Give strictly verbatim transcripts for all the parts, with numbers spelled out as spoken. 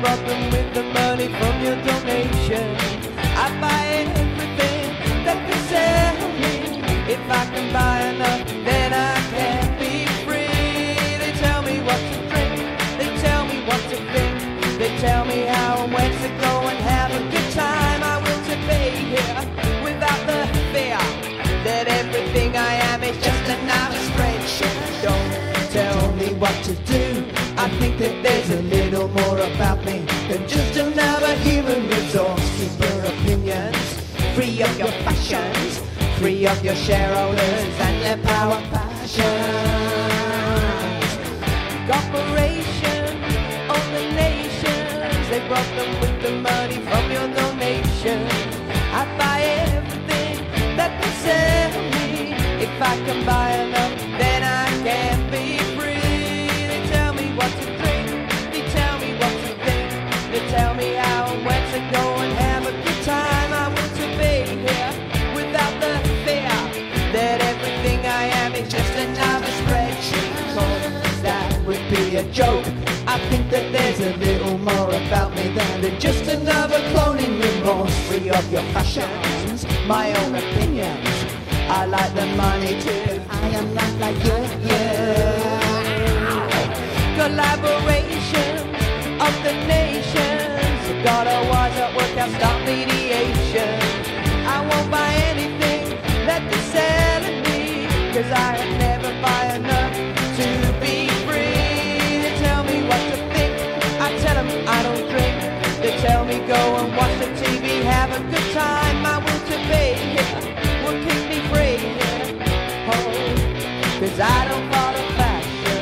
brought them with the money from your donation. I buy everything that they sell me. If I can buy enough, then I can be free. They tell me what to drink, they tell me what to think, they tell me how and when to go and have a good time. I will to be here without the fear that everything I am is just another spreadsheet. Don't tell me what to do, I think that there's a little more about me than just another human resource. Keep your opinions free of your fashions, free of your shareholders and their power passions. Corporations own the nations, they brought them with the money from your donation. I buy everything that they sell me. If I can buy enough, then I can be free. They tell me what to drink, they tell me what to think, they tell me how and when to go and have a good time. I want to be here without the fear that everything I am is just another spreadsheet. Cause that would be a joke. I think that there's a little more about me than just another cloning remorse. Free of your fashions, my own opinions, I like the money too, I am not like you, yeah. Collaboration of the nations, got a wise at work, I'll start mediation. I won't buy anything that they're selling me, cause I never buy enough to be free. They tell me what to think, I tell them I don't drink. They tell me go and watch the T V, have a good time. I will to be here, will keep me free, yeah. Oh, cause I don't follow fashion.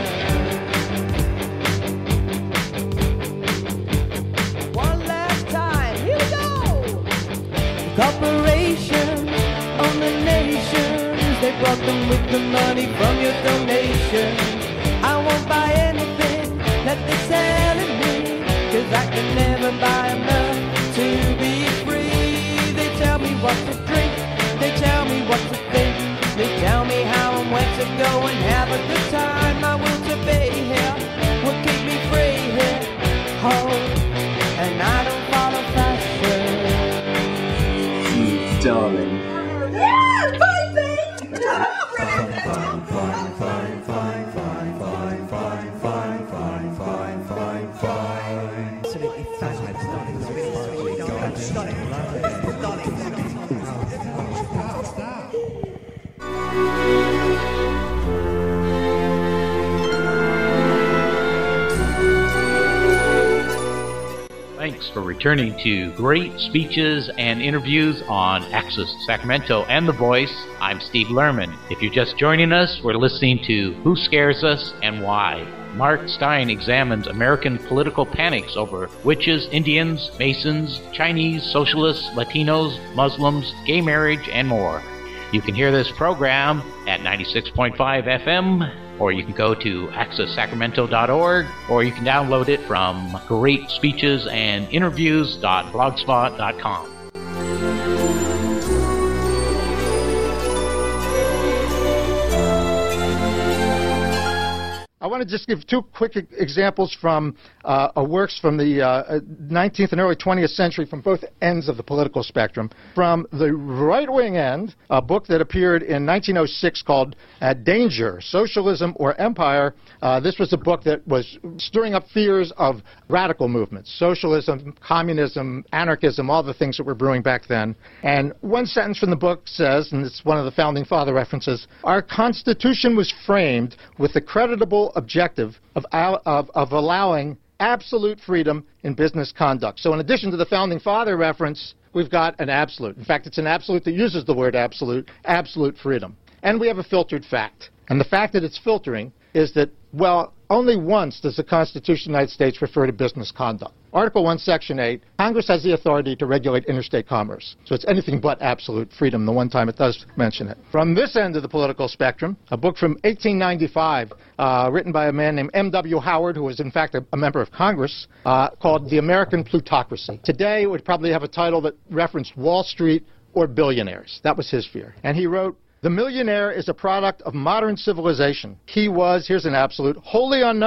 One last time, here we go. Corporations own the nations, they brought them with the money from your donation. I won't buy anything that they're selling me, cause I can never buy enough to be free. They tell me what to drink, they tell me what to think, they tell me how and when to go and have a good time. I will to be here, will keep me free here, oh, and I don't follow fashion. You darling. Yeah, baby! Fine, fine, fine, fine, fine, fine, fine, fine, fine, fine, fine, fine, fine. Absolutely fabulous. Stunning. Thanks for returning to Great Speeches and Interviews on Access Sacramento and The Voice. I'm Steve Lerman. If you're just joining us, we're listening to Who Scares Us and Why. Mark Stein examines American political panics over witches, Indians, Masons, Chinese, Socialists, Latinos, Muslims, gay marriage, and more. You can hear this program at ninety-six point five F M, or you can go to access sacramento dot org, or you can download it from great speeches and interviews dot blogspot dot com. I want to just give two quick examples from uh, works from the uh, nineteenth and early twentieth century from both ends of the political spectrum. From the right-wing end, a book that appeared in nineteen oh six called uh, Danger, Socialism or Empire. Uh, this was a book that was stirring up fears of radical movements, socialism, communism, anarchism, all the things that were brewing back then. And one sentence from the book says, and it's one of the Founding Father references, our Constitution was framed with the creditable objective of, of, of allowing absolute freedom in business conduct. So in addition to the Founding Father reference, we've got an absolute. In fact, it's an absolute that uses the word absolute, absolute freedom. And we have a filtered fact. And the fact that it's filtering is that, well, only once does the Constitution of the United States refer to business conduct. Article one, Section eight, Congress has the authority to regulate interstate commerce. So it's anything but absolute freedom the one time it does mention it. From this end of the political spectrum, a book from eighteen ninety-five, uh, written by a man named M W Howard, who was in fact a, a member of Congress, uh, called The American Plutocracy. Today it would probably have a title that referenced Wall Street or billionaires. That was his fear. And he wrote, the millionaire is a product of modern civilization. He was, here's an absolute, wholly unknown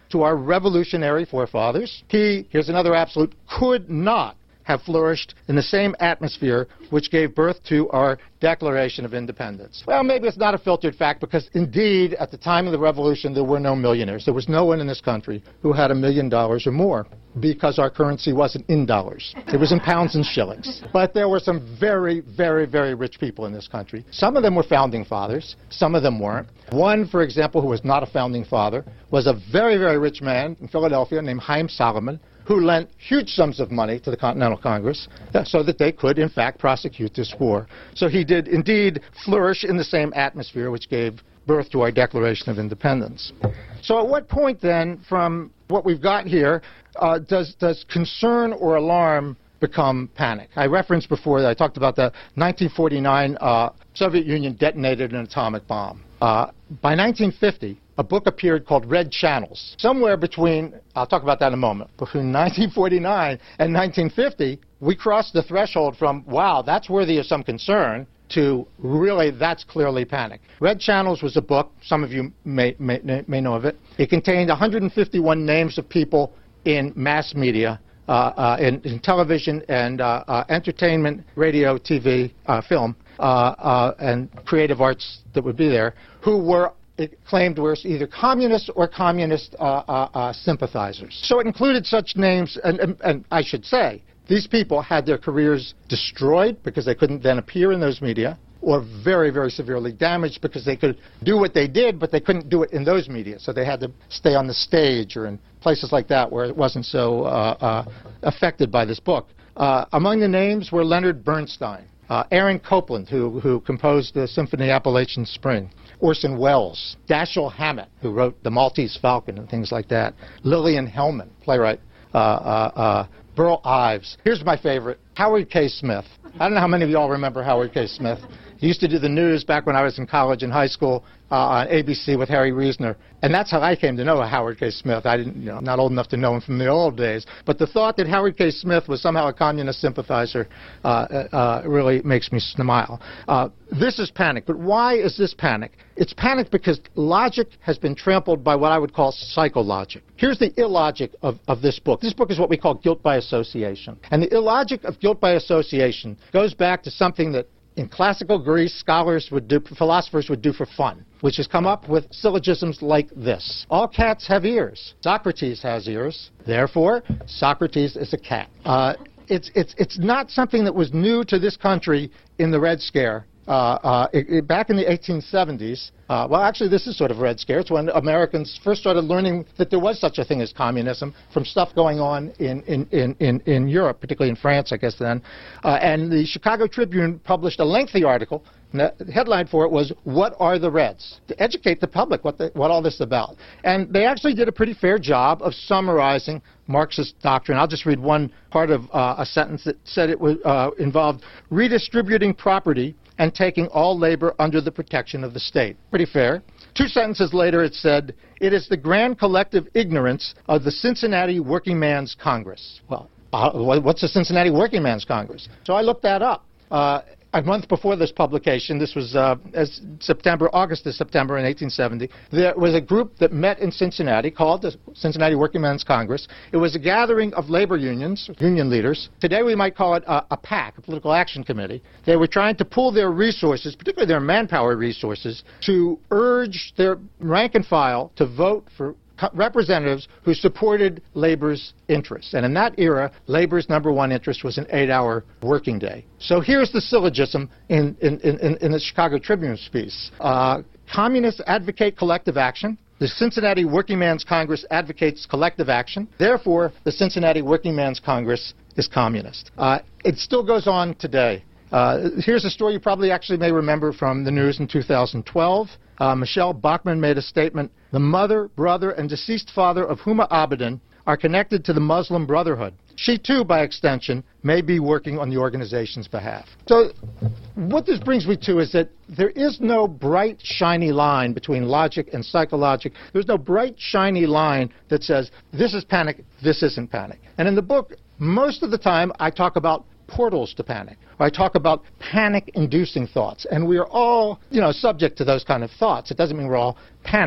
to our revolutionary forefathers. He, here's another absolute, could not have flourished in the same atmosphere which gave birth to our Declaration of Independence. Well, maybe it's not a filtered fact, because indeed, at the time of the Revolution, there were no millionaires. There was no one in this country who had a million dollars or more, because our currency wasn't in dollars. It was in pounds and shillings. But there were some very, very, very rich people in this country. Some of them were founding fathers. Some of them weren't. One, for example, who was not a founding father, was a very, very rich man in Philadelphia named Haym Salomon, who lent huge sums of money to the Continental Congress uh, so that they could, in fact, prosecute this war. So he did indeed flourish in the same atmosphere which gave birth to our Declaration of Independence. So at what point, then, from what we've got here, uh, does, does concern or alarm become panic? I referenced before that I talked about the nineteen forty-nine uh, Soviet Union detonated an atomic bomb. Uh, by nineteen fifty, a book appeared called Red Channels. Somewhere between, I'll talk about that in a moment, between nineteen forty-nine and nineteen fifty, we crossed the threshold from, wow, that's worthy of some concern, to really, that's clearly panic. Red Channels was a book, some of you may, may, may know of it. It contained one hundred fifty-one names of people in mass media, uh, uh, in, in television and uh, uh, entertainment, radio, T V, uh, film, uh, uh, and creative arts that would be there, who were it claimed were either communist or communist uh, uh, uh, sympathizers. So it included such names, and, and, and I should say, these people had their careers destroyed because they couldn't then appear in those media, or very, very severely damaged because they could do what they did, but they couldn't do it in those media. So they had to stay on the stage or in places like that where it wasn't so uh, uh, affected by this book. Uh, among the names were Leonard Bernstein, uh, Aaron Copland, who, who composed the Symphony Appalachian Spring, Orson Welles, Dashiell Hammett, who wrote The Maltese Falcon and things like that, Lillian Hellman, playwright, uh, uh, uh, Burl Ives. Here's my favorite, Howard K. Smith. I don't know how many of y'all remember Howard K. Smith. He used to do the news back when I was in college and high school uh, on A B C with Harry Reasoner. And that's how I came to know Howard K. Smith. I didn't, you know, I'm not old enough to know him from the old days. But the thought that Howard K. Smith was somehow a communist sympathizer uh, uh, really makes me smile. Uh, this is panic. But why is this panic? It's panic because logic has been trampled by what I would call psychologic. Here's the illogic of, of this book. This book is what we call guilt by association. And the illogic of guilt by association goes back to something that in classical Greece, scholars would do, philosophers would do for fun, which has come up with syllogisms like this. All cats have ears. Socrates has ears. Therefore, Socrates is a cat. Uh, it's, it's, it's not something that was new to this country in the Red Scare. Uh, uh, it, it, back in the eighteen seventies, uh, well, actually, this is sort of Red Scare. It's when Americans first started learning that there was such a thing as communism from stuff going on in, in, in, in, in Europe, particularly in France, I guess then. Uh, and the Chicago Tribune published a lengthy article. And the headline for it was, "What are the Reds?" To educate the public what, the, what all this is about. And they actually did a pretty fair job of summarizing Marxist doctrine. I'll just read one part of uh, a sentence that said it was, uh, involved redistributing property and taking all labor under the protection of the state. Pretty fair. Two sentences later it said, "It is the grand collective ignorance of the Cincinnati Working Man's Congress." Well, uh, what's the Cincinnati Working Man's Congress? So I looked that up. Uh, A month before this publication, this was uh, as September, August to September in eighteen seventy, there was a group that met in Cincinnati called the Cincinnati Working Men's Congress. It was a gathering of labor unions, union leaders. Today we might call it a, a PAC, a political action committee. They were trying to pool their resources, particularly their manpower resources, to urge their rank and file to vote for representatives who supported labor's interests. And in that era, labor's number one interest was an eight-hour working day. So here's the syllogism in, in, in, in the Chicago Tribune's piece. Uh, communists advocate collective action. The Cincinnati Working Men's Congress advocates collective action. Therefore, the Cincinnati Working Men's Congress is communist. Uh, it still goes on today. Uh, here's a story you probably actually may remember from the news in two thousand twelve. Uh, Michelle Bachmann made a statement. The mother, brother, and deceased father of Huma Abedin are connected to the Muslim Brotherhood. She, too, by extension, may be working on the organization's behalf. So what this brings me to is that there is no bright, shiny line between logic and psychologic. There's no bright, shiny line that says, this is panic, this isn't panic. And in the book, most of the time, I talk about portals to panic. Or I talk about panic-inducing thoughts. And we are all, you know, subject to those kind of thoughts. It doesn't mean we're all panicked.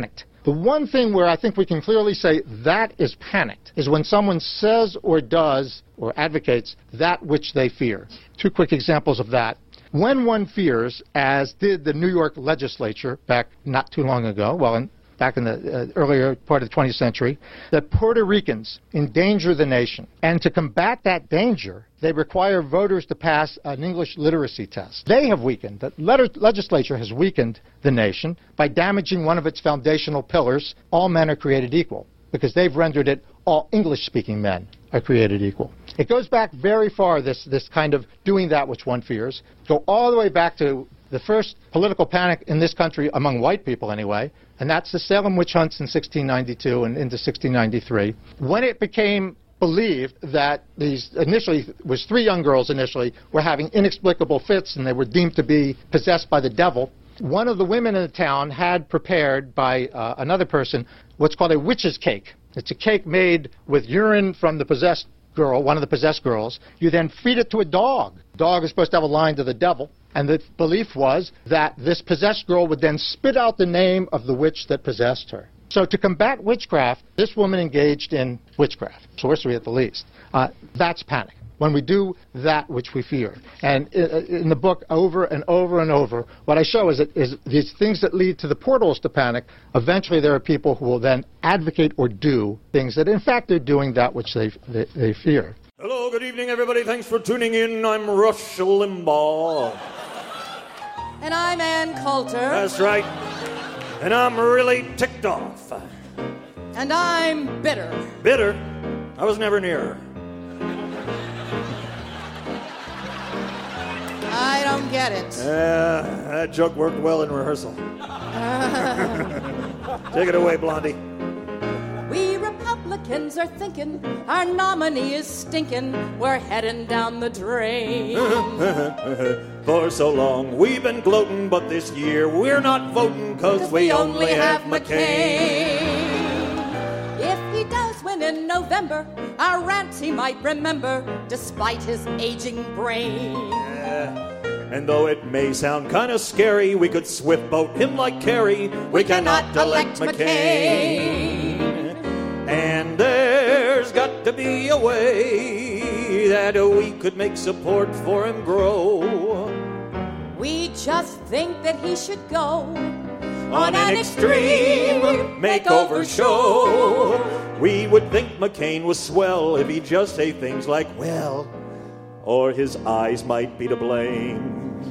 The one thing where I think we can clearly say that is panicked is when someone says or does or advocates that which they fear. Two quick examples of that. When one fears, as did the New York legislature back not too long ago, well, in, back in the uh, earlier part of the twentieth century, that Puerto Ricans endanger the nation. And to combat that danger, they require voters to pass an English literacy test. They have weakened, the letter, legislature has weakened the nation by damaging one of its foundational pillars, all men are created equal, because they've rendered it all English-speaking men are created equal. It goes back very far, this, this kind of doing that which one fears. Go all the way back to the first political panic in this country, among white people anyway, and that's the Salem witch hunts in sixteen ninety-two and into sixteen ninety-three. When it became believed that these, initially, it was three young girls initially, were having inexplicable fits and they were deemed to be possessed by the devil, one of the women in the town had prepared by uh, another person what's called a witch's cake. It's a cake made with urine from the possessed girl, one of the possessed girls. You then feed it to a dog. The dog is supposed to have a line to the devil. And the belief was that this possessed girl would then spit out the name of the witch that possessed her. So to combat witchcraft, this woman engaged in witchcraft, sorcery at the least. Uh, that's panic, when we do that which we fear. And in the book, over and over and over, what I show is that is these things that lead to the portals to panic, eventually there are people who will then advocate or do things that, in fact, they're doing that which they, they, they fear. Hello, good evening, everybody. Thanks for tuning in. I'm Rush Limbaugh. And I'm Ann Coulter. That's right. And I'm really ticked off. And I'm bitter. Bitter? I was never near her. I don't get it. Yeah, that joke worked well in rehearsal. Take it away, Blondie. We Republicans are thinking our nominee is stinking. We're heading down the drain. For so long we've been gloating, but this year we're not voting because we, we only have McCain. If he does win in November, our rants he might remember, despite his aging brain. Yeah. And though it may sound kind of scary, we could swift vote him like Kerry. We, we cannot, cannot elect elect McCain. McCain. And there's got to be a way that we could make support for him grow. We just think that he should go on, on an, an extreme, extreme makeover show. show. We would think McCain was swell if he'd just say things like, well, or his eyes might be to blame.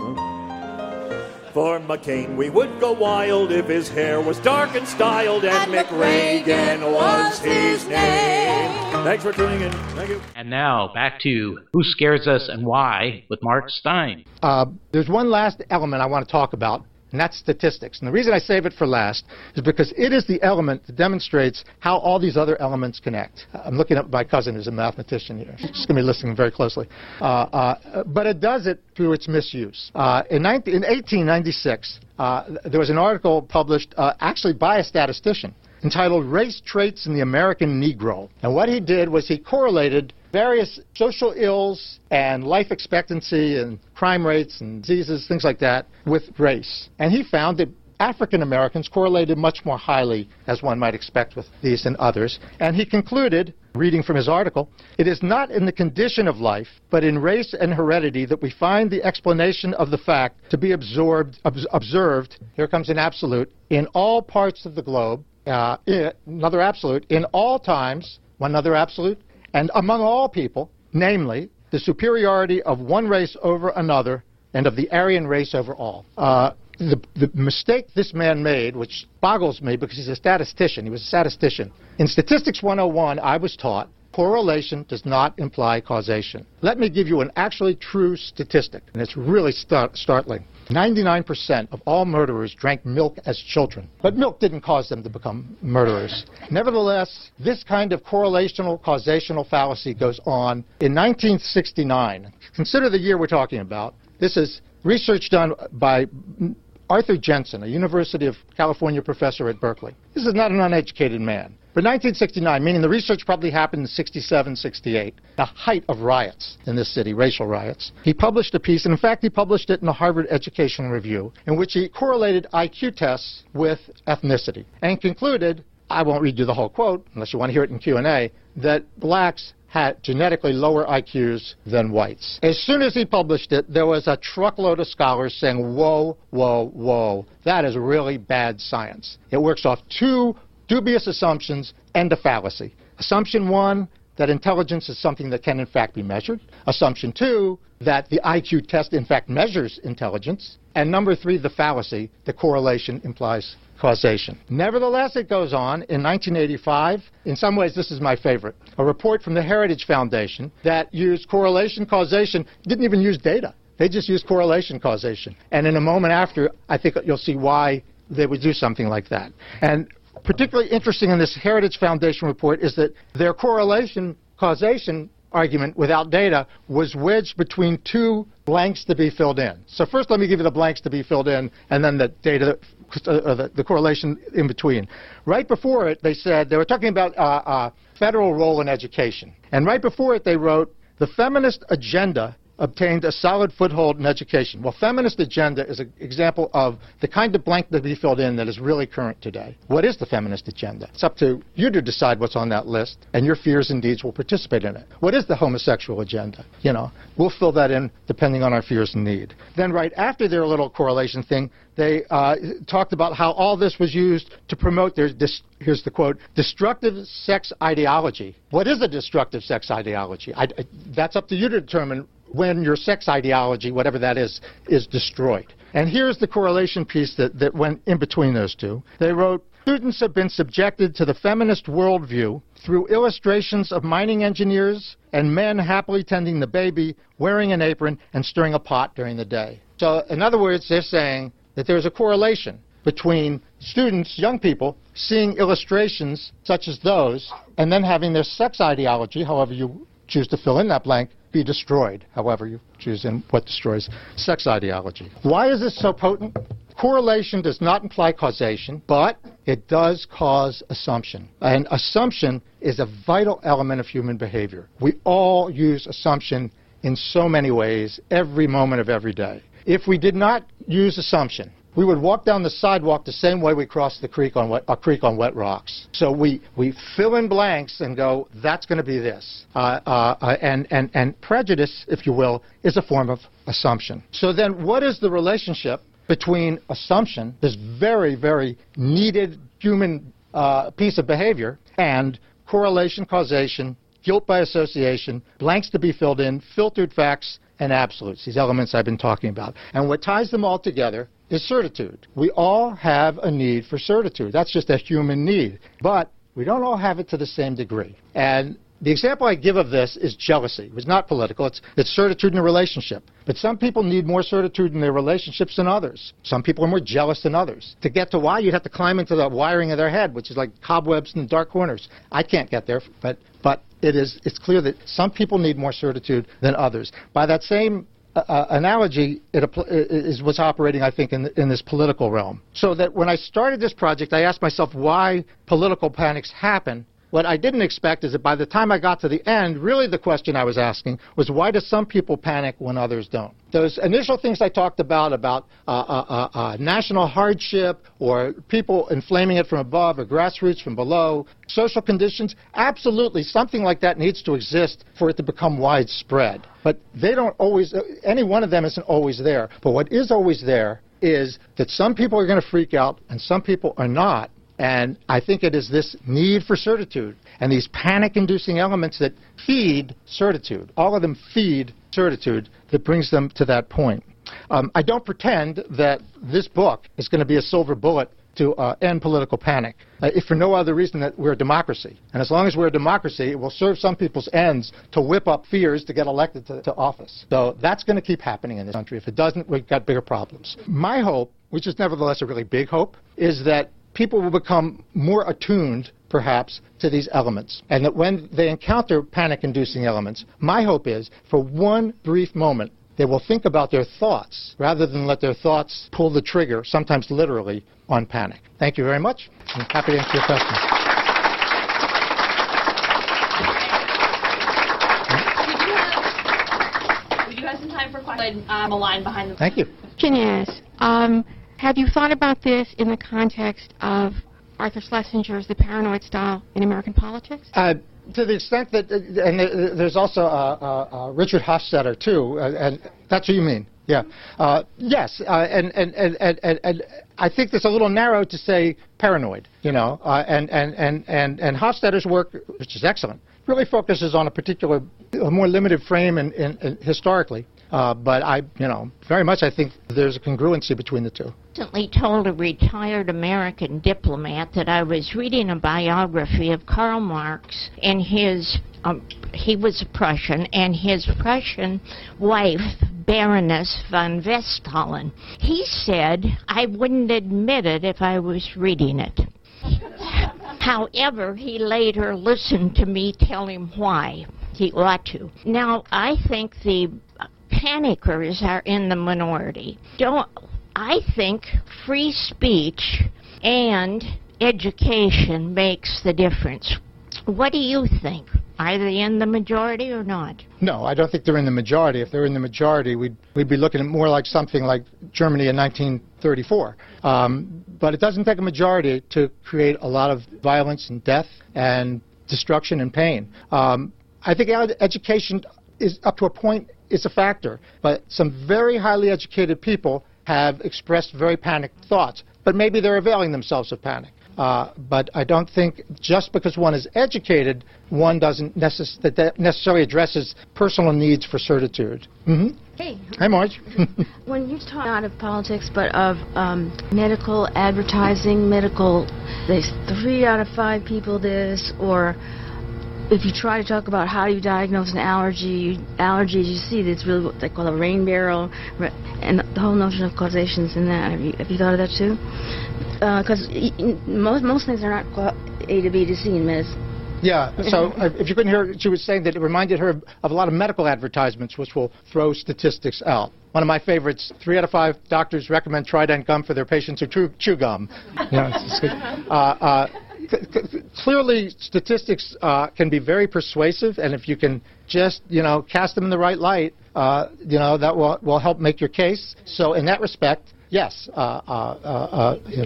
For McCain we would go wild if his hair was dark and styled, and, and McReagan was his name. Thanks for tuning in. Thank you. And now back to Who Scares Us and Why with Mark Steyn. Uh, there's one last element I want to talk about, and that's statistics. And the reason I save it for last is because it is the element that demonstrates how all these other elements connect. I'm looking at my cousin who's a mathematician here. She's going to be listening very closely. Uh, uh, but it does it through its misuse. Uh, in, nineteen, in eighteen ninety-six, uh, there was an article published uh, actually by a statistician entitled Race Traits in the American Negro. And what he did was he correlated various social ills and life expectancy and crime rates and diseases, things like that, with race. And he found that African Americans correlated much more highly, as one might expect, with these than others. And he concluded, reading from his article, it is not in the condition of life, but in race and heredity that we find the explanation of the fact to be absorbed, ob- observed, here comes an absolute, in all parts of the globe, uh, in, another absolute, in all times, one other absolute, and among all people, namely, the superiority of one race over another and of the Aryan race over all. Uh, the, the mistake this man made, which boggles me because he's a statistician, he was a statistician. In Statistics one oh one, I was taught correlation does not imply causation. Let me give you an actually true statistic, and it's really start, startling. ninety-nine percent of all murderers drank milk as children, but milk didn't cause them to become murderers. Nevertheless, this kind of correlational causational fallacy goes on. In nineteen sixty-nine, consider the year we're talking about. This is research done by Arthur Jensen, a University of California professor at Berkeley. This is not an uneducated man. But nineteen sixty-nine, meaning the research probably happened in sixty-seven, sixty-eight, the height of riots in this city, racial riots. He published a piece, and in fact he published it in the Harvard Educational Review, in which he correlated I Q tests with ethnicity, and concluded, I won't read you the whole quote, unless you want to hear it in Q and A, that blacks had genetically lower I Qs than whites. As soon as he published it, there was a truckload of scholars saying, whoa, whoa, whoa, that is really bad science. It works off two dubious assumptions and a fallacy. Assumption one, that intelligence is something that can in fact be measured. Assumption two, that the I Q test in fact measures intelligence. And number three, the fallacy, the correlation implies causation. Nevertheless, it goes on in nineteen eighty-five. In some ways, this is my favorite. A report from the Heritage Foundation that used correlation causation, didn't even use data. They just used correlation causation. And in a moment after, I think you'll see why they would do something like that. And particularly interesting in this Heritage Foundation report is that their correlation causation argument without data was wedged between two blanks to be filled in. So first let me give you the blanks to be filled in and then the data, uh, the, the correlation in between. Right before it, they said, they were talking about uh, uh, federal role in education. And right before it, they wrote, the feminist agenda obtained a solid foothold in education. Well, feminist agenda is an example of the kind of blank to be filled in that is really current today. What is the feminist agenda? It's up to you to decide what's on that list, and your fears and deeds will participate in it. What is the homosexual agenda? You know, we'll fill that in depending on our fears and need. Then right after their little correlation thing, they uh, talked about how all this was used to promote their, dis here's the quote, destructive sex ideology. What is a destructive sex ideology? I, I, that's up to you to determine when your sex ideology, whatever that is, is destroyed. And here's the correlation piece that, that went in between those two. They wrote, students have been subjected to the feminist worldview through illustrations of mining engineers and men happily tending the baby, wearing an apron, and stirring a pot during the day. So, in other words, they're saying that there's a correlation between students, young people, seeing illustrations such as those, and then having their sex ideology, however you choose to fill in that blank, be destroyed, however you choose in what destroys sex ideology. Why is this so potent? Correlation does not imply causation, but it does cause assumption. And assumption is a vital element of human behavior. We all use assumption in so many ways, every moment of every day. If we did not use assumption, we would walk down the sidewalk the same way we cross the creek on wet, a creek on wet rocks. So we, we fill in blanks and go, that's going to be this. Uh, uh, and, and, and prejudice, if you will, is a form of assumption. So then what is the relationship between assumption, this very, very needed human uh, piece of behavior, and correlation, causation, guilt by association, blanks to be filled in, filtered facts, and absolutes, these elements I've been talking about. And what ties them all together is certitude. We all have a need for certitude. That's just a human need. But we don't all have it to the same degree. And the example I give of this is jealousy. It's not political. It's, it's certitude in a relationship. But some people need more certitude in their relationships than others. Some people are more jealous than others. To get to why, you'd have to climb into the wiring of their head, which is like cobwebs in dark corners. I can't get there, but, but it is, it's clear that some people need more certitude than others. By that same Uh, analogy, it is what's operating, I think, in, the, in this political realm. So that when I started this project, I asked myself why political panics happen. What I didn't expect is that by the time I got to the end, really the question I was asking was, why do some people panic when others don't? Those initial things I talked about, about uh, uh, uh, national hardship, or people inflaming it from above, or grassroots from below, social conditions, absolutely something like that needs to exist for it to become widespread. But they don't always, any one of them isn't always there. But what is always there is that some people are going to freak out and some people are not. And I think it is this need for certitude and these panic-inducing elements that feed certitude. All of them feed certitude that brings them to that point. Um, I don't pretend that this book is going to be a silver bullet to uh, end political panic, uh, if for no other reason that we're a democracy. And as long as we're a democracy, it will serve some people's ends to whip up fears to get elected to, to office. So that's going to keep happening in this country. If it doesn't, we've got bigger problems. My hope, which is nevertheless a really big hope, is that people will become more attuned, perhaps, to these elements. And that when they encounter panic-inducing elements, my hope is, for one brief moment, they will think about their thoughts rather than let their thoughts pull the trigger, sometimes literally, on panic. Thank you very much. I'm happy to answer your questions. put um, a line behind the... Thank you. Janess, um, have you thought about this in the context of Arthur Schlesinger's The Paranoid Style in American Politics? Uh, to the extent that, uh, and uh, there's also uh, uh, uh, Richard Hofstadter, too, uh, and that's what you mean. Yeah. Uh, yes, uh, and, and, and, and, and, and I think it's a little narrow to say paranoid, you know, uh, and, and, and, and, and Hofstadter's work, which is excellent, really focuses on a particular, a more limited frame in, in, in historically. Uh, but I, you know, very much I think there's a congruency between the two. Recently told a retired American diplomat that I was reading a biography of Karl Marx, and his, um, he was a Prussian, and his Prussian wife, Baroness von Westphalen. He said I wouldn't admit it if I was reading it. However, he later listened to me tell him why he ought to. Now, I think the panickers are in the minority. Don't I think free speech and education makes the difference. What do you think? Are they in the majority or not? No, I don't think they're in the majority. If they're in the majority, we'd, we'd be looking at more like something like Germany in nineteen thirty-four. Um, but it doesn't take a majority to create a lot of violence and death and destruction and pain. Um, I think education is up to a point is a factor, but some very highly educated people have expressed very panicked thoughts, but maybe they're availing themselves of panic. Uh, but I don't think just because one is educated, one doesn't necess- that, that necessarily addresses personal needs for certitude. Mm-hmm. Hey. Hi, Marge. When you talk not of politics, but of um, medical advertising, medical, there's three out of five people this, or if you try to talk about how you diagnose an allergy, allergies, you see it's really what they call a rain barrel, and the whole notion of causation is in that. Have you, have you thought of that too? Because uh, most most things are not A to B to C in medicine. Yeah, so uh, if you couldn't hear, she was saying that it reminded her of, of a lot of medical advertisements which will throw statistics out. One of my favorites, three out of five doctors recommend Trident gum for their patients who chew, chew gum. You know, it's, it's uh, uh, clearly, statistics uh, can be very persuasive, and if you can just, you know, cast them in the right light, uh, you know, that will will help make your case. So, in that respect, yes, uh, uh, uh, uh, you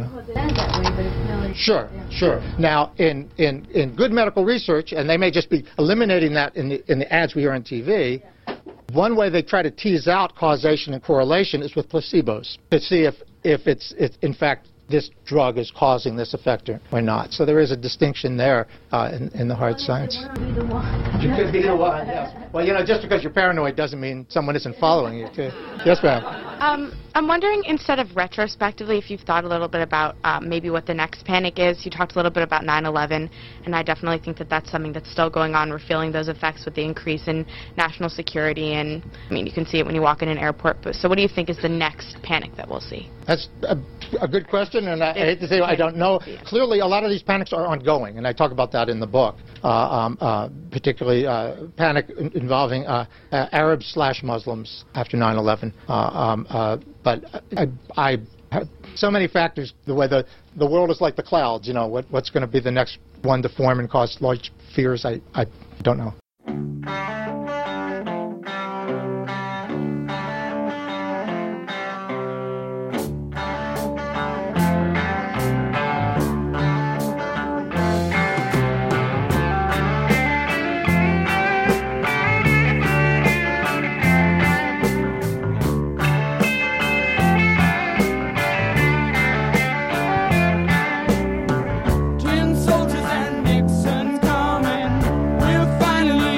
know. Sure, sure. Now, in, in, in good medical research, and they may just be eliminating that in the in the ads we hear on T V. One way they try to tease out causation and correlation is with placebos to see if if it's it's in fact this drug is causing this effect or, or not. So there is a distinction there uh, in, in the hard science. You could be the one, yes. Well, you know, just because you're paranoid doesn't mean someone isn't following you, too. Yes, ma'am. Um, I'm wondering, instead of retrospectively, if you've thought a little bit about um, maybe what the next panic is. You talked a little bit about nine eleven, and I definitely think that that's something that's still going on. We're feeling those effects with the increase in national security, and, I mean, you can see it when you walk in an airport. But, so what do you think is the next panic that we'll see? That's a, a good question, and I, I hate to say I don't know. Clearly, a lot of these panics are ongoing, and I talk about that in the book, uh, um, uh, particularly uh, panic in, involving uh, uh, Arabs slash Muslims after nine eleven. Uh, um, uh, but I, I, I, so many factors, the way the, the world is like the clouds, you know, what, what's going to be the next one to form and cause large fears, I, I don't know. Tin soldiers and Nixon's coming. We'll finally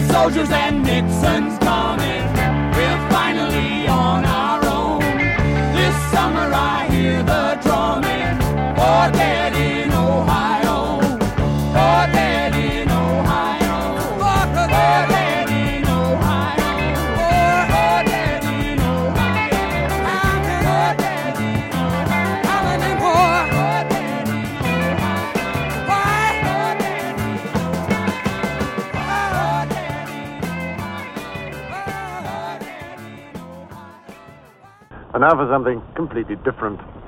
soldiers and Nixon's coming. We're finally on our own. This summer I hear the drumming. For dead in Ohio. For dead in Ohio. For dead in Ohio. For dead in Ohio. For dead in Ohio. How many more? For dead in Ohio. Why? For dead in Ohio. For dead in Ohio. And now for something completely different.